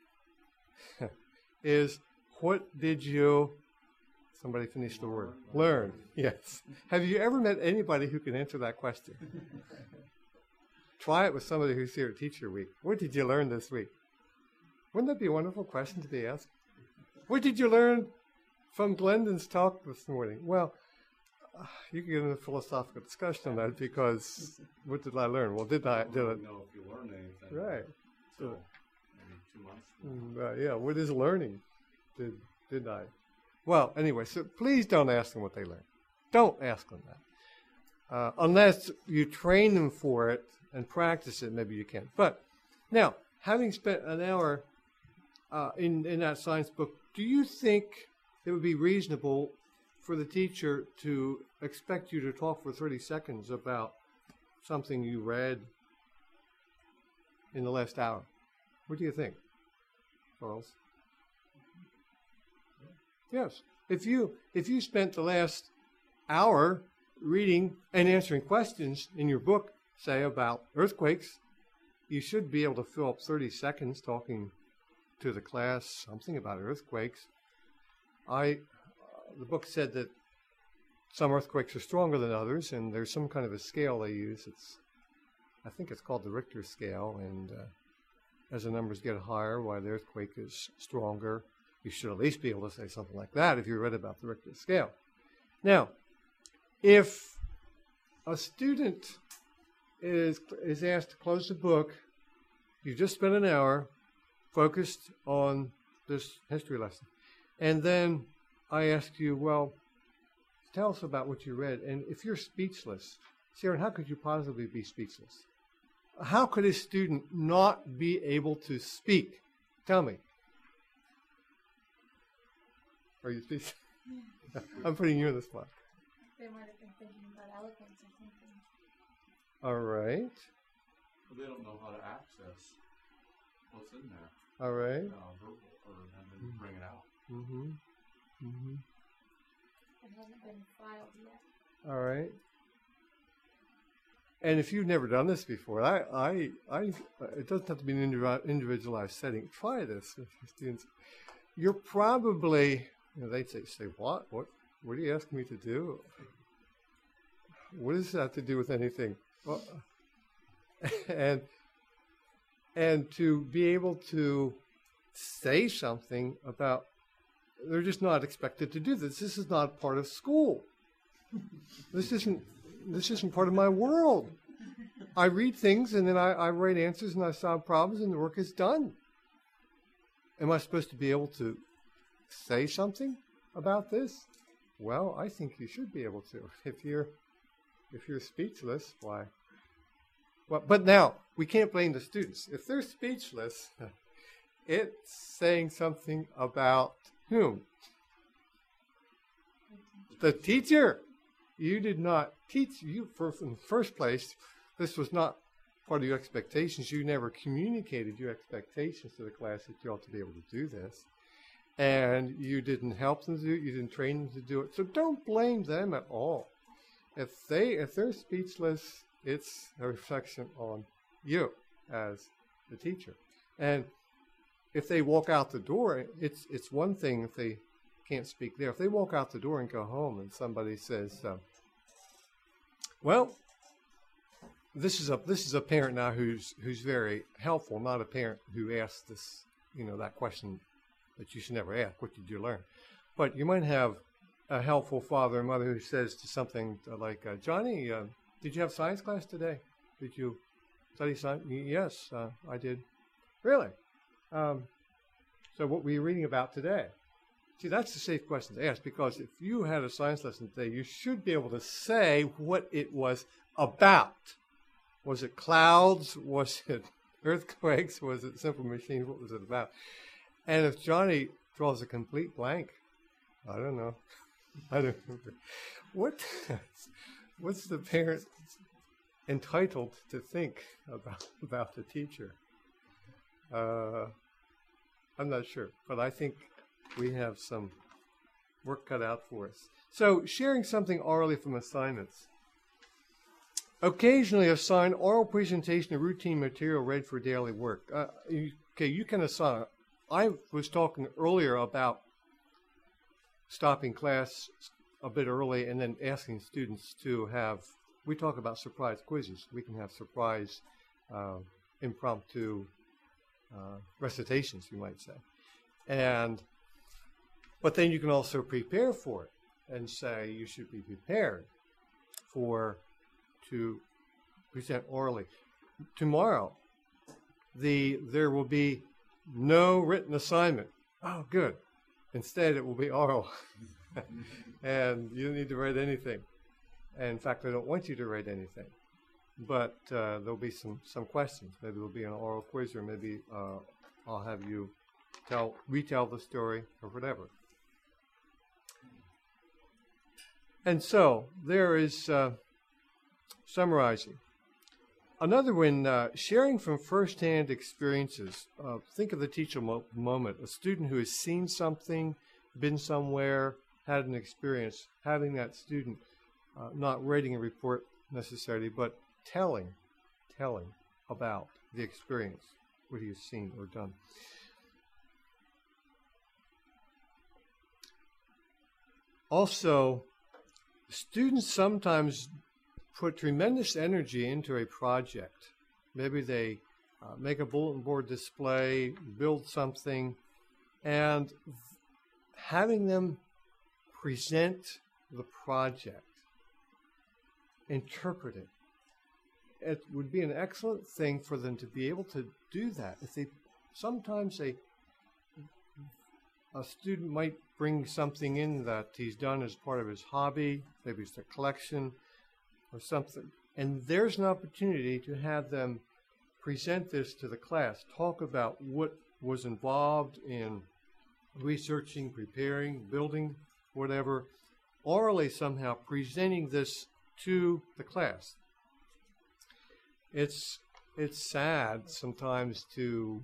is, what did you, somebody finish the word, learn? Yes. Have you ever met anybody who can answer that question? Try it with somebody who's here at Teacher Week. What did you learn this week? Wouldn't that be a wonderful question to be asked? What did you learn from Glendon's talk this morning? Well, uh, you can get into a philosophical discussion on that, because what did I learn? Well, did I? Did I know if you learned anything? Right. So maybe two months. Mm, uh, yeah. What is learning? Did did I? Well, anyway. So please don't ask them what they learned. Don't ask them that, uh, unless you train them for it and practice it. Maybe you can. But now, having spent an hour uh, in in that science book, do you think it would be reasonable for the teacher to expect you to talk for thirty seconds about something you read in the last hour? What do you think, Charles? Yes. If you if you spent the last hour reading and answering questions in your book, say about earthquakes, you should be able to fill up thirty seconds talking to the class something about earthquakes. I, uh, the book said that some earthquakes are stronger than others, and there's some kind of a scale they use. It's, I think it's called the Richter scale, and uh, as the numbers get higher, why the earthquake is stronger, you should at least be able to say something like that if you read about the Richter scale. Now, if a student is is asked to close the book, you just spent an hour focused on this history lesson, and then I ask you, well, tell us about what you read. And if you're speechless, Sharon, how could you possibly be speechless? How could a student not be able to speak? Tell me. Are you speechless? I'm putting you in the spot. They might have been thinking about eloquence or something. All right. But they don't know how to access what's in there. All right. Uh, verbal, or, and then bring it out. Mm-hmm. Mm-hmm. It hasn't been filed yet. All right. And if you've never done this before, I, I, I, it doesn't have to be an indiv- individualized setting. Try this with your students. You're probably, you know, they'd say, say, what? What? What are you asking me to do? What does that have to do with anything? Well, and and to be able to say something about, they're just not expected to do this. This is not part of school. This isn't this isn't part of my world. I read things and then I, I write answers and I solve problems and the work is done. Am I supposed to be able to say something about this? Well, I think you should be able to. If you're if you're speechless, why? Well, but now we can't blame the students. If they're speechless, it's saying something about whom? The teacher. You did not teach. You for, in the first place, this was not part of your expectations. You never communicated your expectations to the class that you ought to be able to do this. And you didn't help them to do it. You didn't train them to do it. So don't blame them at all. If they if they're speechless, it's a reflection on you as the teacher. And if they walk out the door, it's it's one thing if they can't speak there. If they walk out the door and go home and somebody says, uh, well, this is a this is a parent now who's who's very helpful, not a parent who asks this, you know, that question that you should never ask. What did you learn? But you might have a helpful father or mother who says to something like, uh, Johnny, uh, did you have science class today? Did you study science? Yes, uh, I did. Really? Um, so what were you reading about today? See, that's the safe question to ask, because if you had a science lesson today, you should be able to say what it was about. Was it clouds? Was it earthquakes? Was it simple machines? What was it about? And if Johnny draws a complete blank, I don't know. I don't know. What, what's the parent entitled to think about, about the teacher? Uh, I'm not sure, but I think we have some work cut out for us. So, sharing something orally from assignments. Occasionally assign oral presentation of routine material read for daily work. Uh, you, okay, you can assign. I was talking earlier about stopping class a bit early and then asking students to have, we talk about surprise quizzes. We can have surprise uh, impromptu uh, recitations, you might say. And But then you can also prepare for it and say you should be prepared for to present orally. Tomorrow, the there will be no written assignment. Oh, good. Instead, it will be oral. And you don't need to write anything. And in fact, I don't want you to write anything. But uh, there'll be some, some questions. Maybe there'll be an oral quiz, or maybe uh, I'll have you tell retell the story or whatever. And so there is uh, summarizing. Another one, uh, sharing from firsthand experiences. Uh, think of the teachable mo moment. A student who has seen something, been somewhere, had an experience. Having that student uh, not writing a report necessarily, but telling, telling about the experience, what he has seen or done. Also, students sometimes put tremendous energy into a project. Maybe they uh, make a bulletin board display, build something, and having them present the project, interpret it. It would be an excellent thing for them to be able to do that. If they sometimes a a student might bring something in that he's done as part of his hobby, maybe it's a collection or something, and there's an opportunity to have them present this to the class, talk about what was involved in researching, preparing, building, whatever, orally somehow presenting this to the class. It's it's sad sometimes to,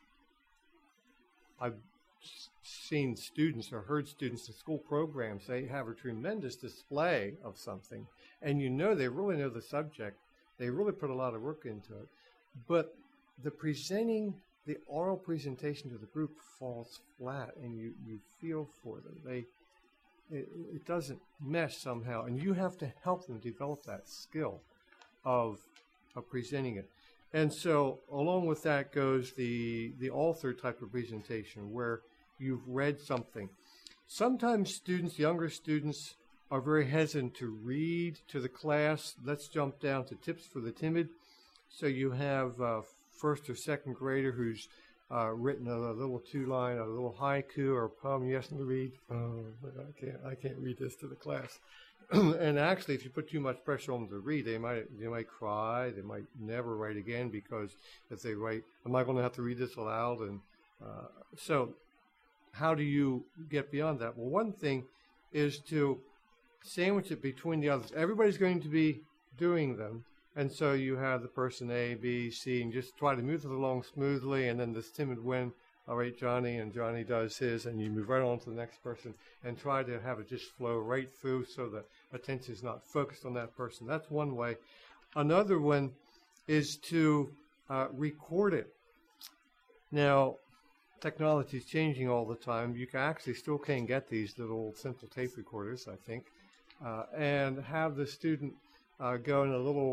I've seen students or heard students in school programs, they have a tremendous display of something, and you know they really know the subject, they really put a lot of work into it, but the presenting, the oral presentation to the group falls flat, and you, you feel for them. They it, it doesn't mesh somehow, and you have to help them develop that skill of of presenting it. And so along with that goes the the author type of presentation where you've read something. Sometimes students, younger students, are very hesitant to read to the class. Let's jump down to tips for the timid. So you have a first or second grader who's uh, written a, a little two-line, a little haiku or a poem you ask them to read. Oh, but I can't, I can't read this to the class. And actually, if you put too much pressure on them to read, they might they might cry. They might never write again, because if they write, am I going to have to read this aloud? And uh, so, how do you get beyond that? Well, one thing is to sandwich it between the others. Everybody's going to be doing them, and so you have the person A, B, C, and just try to move it along smoothly, and then this timid win. All right, Johnny, and Johnny does his, and you move right on to the next person and try to have it just flow right through so that attention is not focused on that person. That's one way. Another one is to uh, record it. Now, technology is changing all the time. You can actually still can get these little simple tape recorders, I think, uh, and have the student uh, go in a little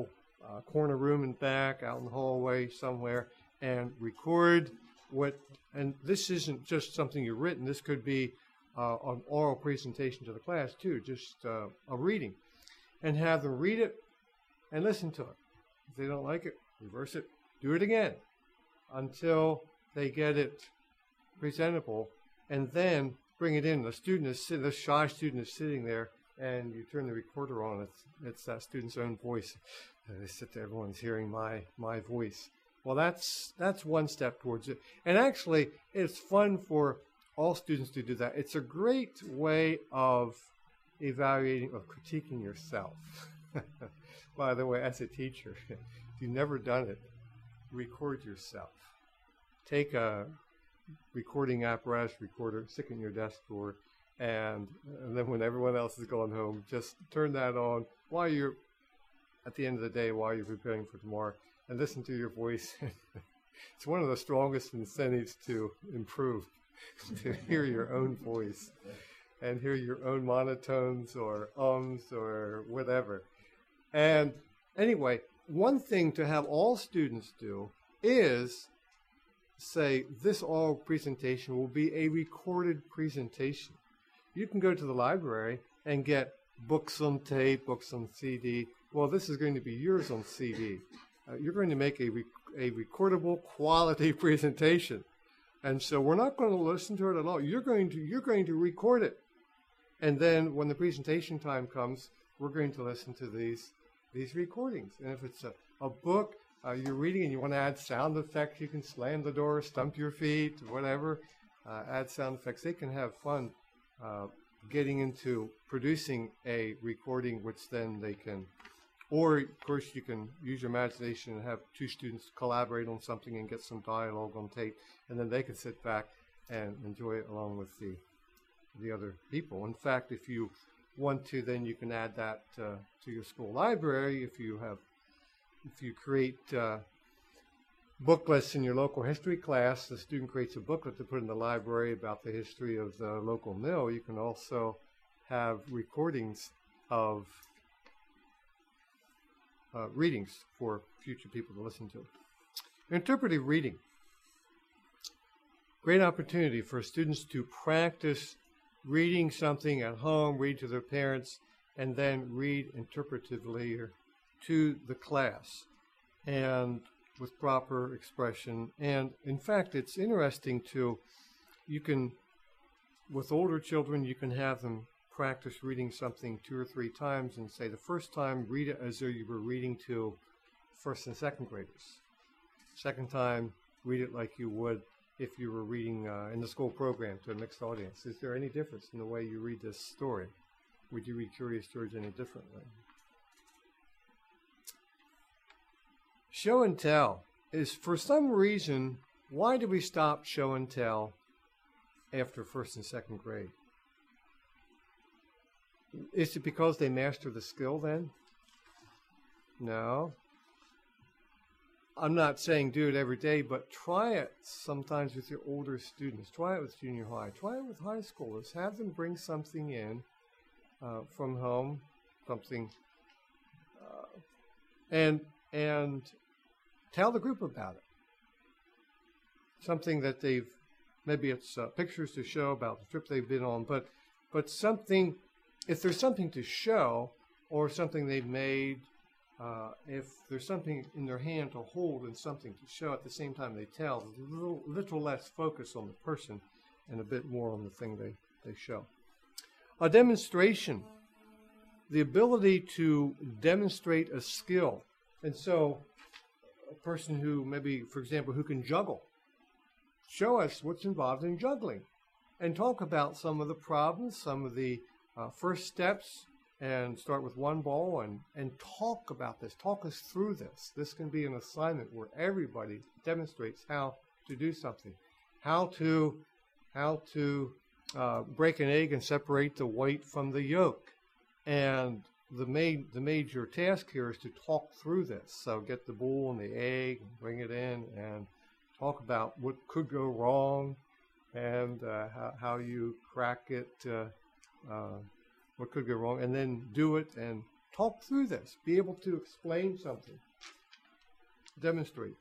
uh, corner room in back, out in the hallway somewhere, and record what, and this isn't just something you've written, this could be uh, an oral presentation to the class too, just uh, a reading, and have them read it and listen to it. If they don't like it, reverse it, do it again until they get it presentable, and then bring it in. The student is sitting, the shy student is sitting there, and you turn the recorder on. It's, it's that student's own voice. And they sit there, everyone's hearing my my voice. Well, that's that's one step towards it. And actually, it's fun for all students to do that. It's a great way of evaluating, of critiquing yourself. By the way, as a teacher, if you've never done it, record yourself. Take a recording apparatus recorder, stick it in your desk drawer, and, and then when everyone else is going home, just turn that on while you're, at the end of the day, while you're preparing for tomorrow, and listen to your voice. It's one of the strongest incentives to improve, to hear your own voice and hear your own monotones or ums or whatever. And anyway, one thing to have all students do is say this oral presentation will be a recorded presentation. You can go to the library and get books on tape, books on C D. Well, this is going to be yours on C D. Uh, you're going to make a, rec a recordable quality presentation. And so we're not going to listen to it at all. You're going to, you're going to record it. And then when the presentation time comes, we're going to listen to these, these recordings. And if it's a, a book uh, you're reading and you want to add sound effects, you can slam the door, stump your feet, whatever, uh, add sound effects. They can have fun uh, getting into producing a recording, which then they can, or of course you can use your imagination and have two students collaborate on something and get some dialogue on tape, and then they can sit back and enjoy it along with the the other people. In fact, if you want to, then you can add that uh, to your school library. If you have, if you create uh, booklets in your local history class, the student creates a booklet to put in the library about the history of the local mill. You can also have recordings of uh, readings for future people to listen to. Interpretive reading. Great opportunity for students to practice reading something at home, read to their parents, and then read interpretively to the class, and with proper expression. And in fact, it's interesting to, you can, with older children, you can have them practice reading something two or three times and say the first time, read it as though you were reading to first and second graders. Second time, read it like you would if you were reading uh, in the school program to a mixed audience. Is there any difference in the way you read this story? Would you read Curious George any differently? Show and tell is, for some reason, why do we stop show and tell after first and second grade? Is it because they master the skill then? No. I'm not saying do it every day, but try it sometimes with your older students. Try it with junior high. Try it with high schoolers. Have them bring something in uh, from home, something, uh, and and tell the group about it. Something that they've, maybe it's uh, pictures to show about the trip they've been on, but but something, if there's something to show or something they've made, Uh, if there's something in their hand to hold and something to show at the same time they tell, there's a little, little less focus on the person and a bit more on the thing they, they show. A demonstration, the ability to demonstrate a skill. And so a person who maybe, for example, who can juggle, show us what's involved in juggling and talk about some of the problems, some of the uh, first steps, and start with one ball and, and talk about this. Talk us through this. This can be an assignment where everybody demonstrates how to do something, how to, how to uh, break an egg and separate the white from the yolk. And the, main, the major task here is to talk through this. So get the bull and the egg, bring it in, and talk about what could go wrong and uh, how, how you crack it, uh, uh, what could go wrong, and then do it and talk through this. Be able to explain something demonstrate.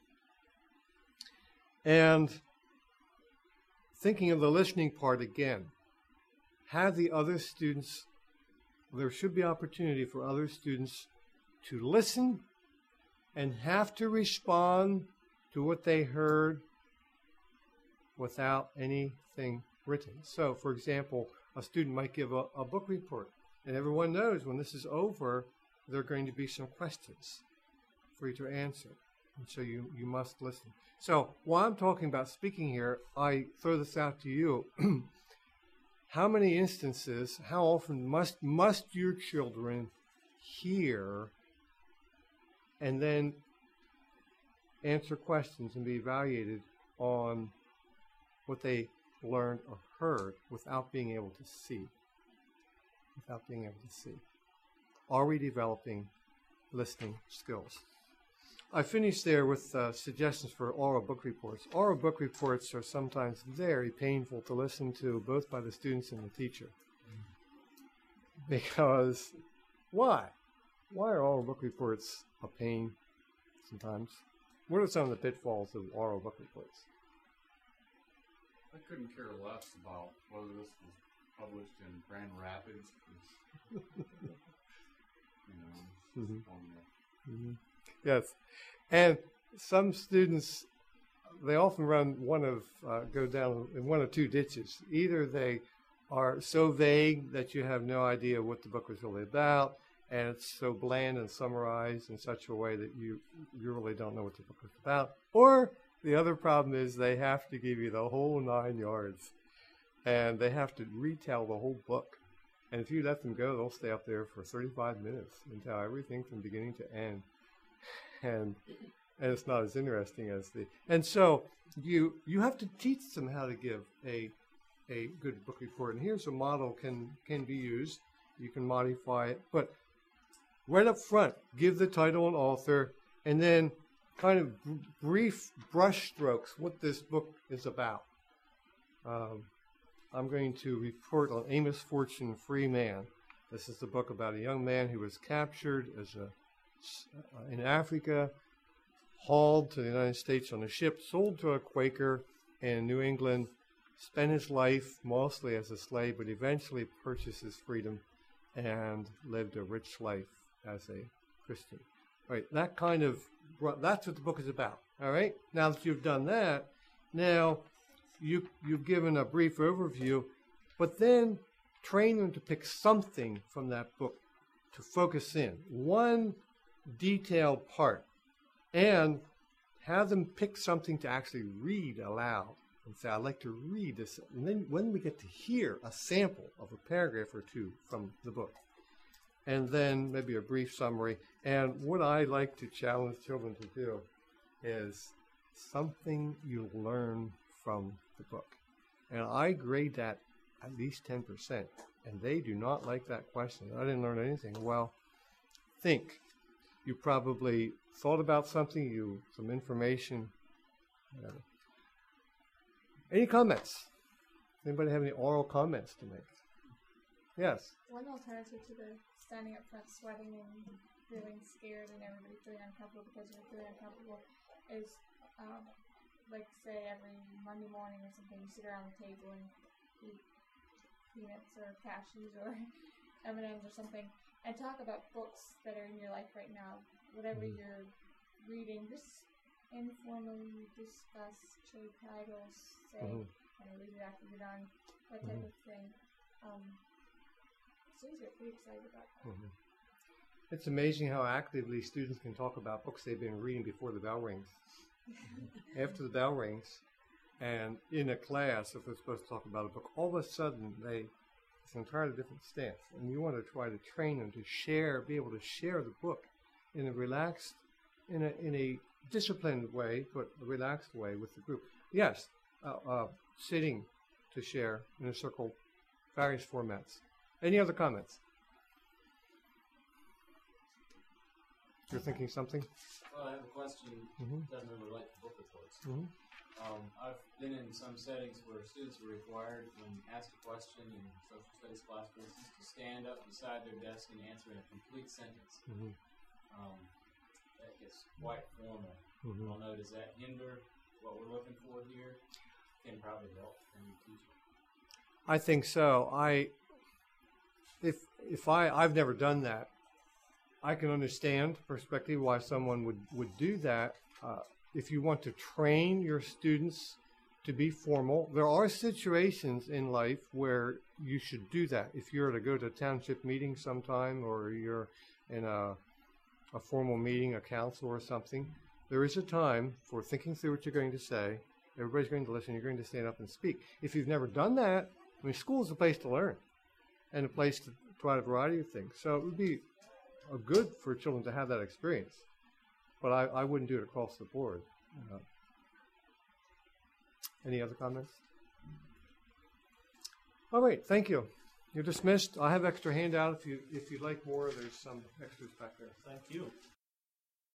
And thinking of the listening part again, have the other students, there should be opportunity for other students to listen and have to respond to what they heard without anything written. So, for example, a student might give a, a book report, and everyone knows when this is over, there are going to be some questions for you to answer. And so you, you must listen. So while I'm talking about speaking here, I throw this out to you. How many instances, how often must must your children hear and then answer questions and be evaluated on what they learned or heard without being able to see? Without being able to see. Are we developing listening skills? I finished there with uh, suggestions for oral book reports. Oral book reports are sometimes very painful to listen to, both by the students and the teacher. Because, why? Why are oral book reports a pain sometimes? What are some of the pitfalls of oral book reports? I couldn't care less about whether this was published in Grand Rapids. You know, Mm-hmm. on the Mm-hmm. Yes, and some students, they often run one of, uh, go down in one of two ditches. Either they are so vague that you have no idea what the book was really about, and it's so bland and summarized in such a way that you, you really don't know what the book was about. Or the other problem is they have to give you the whole nine yards, and they have to retell the whole book. And if you let them go, they'll stay up there for thirty-five minutes and tell everything from beginning to end. And and it's not as interesting as the and so you you have to teach them how to give a a good book report. And here's a model can can be used. You can modify it, but right up front, give the title and author, and then kind of b- brief brush strokes what this book is about. Um, I'm going to report on Amos Fortune, Free Man. This is the book about a young man who was captured as a in Africa, hauled to the United States on a ship, sold to a Quaker in New England, spent his life mostly as a slave, but eventually purchased his freedom and lived a rich life as a Christian. All right, that kind of, that's what the book is about. All right, now that you've done that, now you, you've given a brief overview, but then train them to pick something from that book to focus in. One detailed part, and have them pick something to actually read aloud and say, I'd like to read this. And then when we get to hear a sample of a paragraph or two from the book, and then maybe a brief summary. And what I like to challenge children to do is something you learn from the book. And I grade that at least ten percent. And they do not like that question. I didn't learn anything. Well, think. You probably thought about something, you some information. Uh, any comments? Anybody have any oral comments to make? Yes. One alternative to the standing up front sweating and feeling scared and everybody feeling uncomfortable because you're feeling uncomfortable is, um, like say every Monday morning or something, you sit around the table and eat peanuts or cashews or M and M's or something, and talk about books that are in your life right now. Whatever mm-hmm. you're reading, just informally discuss, trade titles, say, mm-hmm. kind of read it after you're done, that type mm-hmm. of thing. Um, students get pretty excited about that. Mm-hmm. It's amazing how actively students can talk about books they've been reading before the bell rings. After the bell rings, and in a class, if they're supposed to talk about a book, all of a sudden they it's an entirely different stance, and you want to try to train them to share, be able to share the book in a relaxed, in a in a disciplined way, but a relaxed way with the group. Yes, uh, uh, sitting to share in a circle, various formats. Any other comments? You're thinking something? Well, I have a question. Mm-hmm. Doesn't really relate to book reports. Mm-hmm. Um, I've been in some settings where students are required, when asked a question in social studies class, for instance, to stand up beside their desk and answer in a complete sentence. Mm-hmm. Um, that gets quite formal. Mhm. I don't know, does that hinder what we're looking for here? Can probably help when you teach it. I think so. I, if if I I've never done that. I can understand perspective why someone would would do that. Uh, if you want to train your students to be formal, there are situations in life where you should do that. If you're to go to a township meeting sometime, or you're in a a formal meeting, a council or something, there is a time for thinking through what you're going to say. Everybody's going to listen. You're going to stand up and speak. If you've never done that, I mean, school is a place to learn and a place to try a variety of things. So it would be a good for children to have that experience. But I, I wouldn't do it across the board. Uh, any other comments? All right, thank you. You're dismissed. I have extra handout if you if you'd like more. There's some extras back there. Thank you.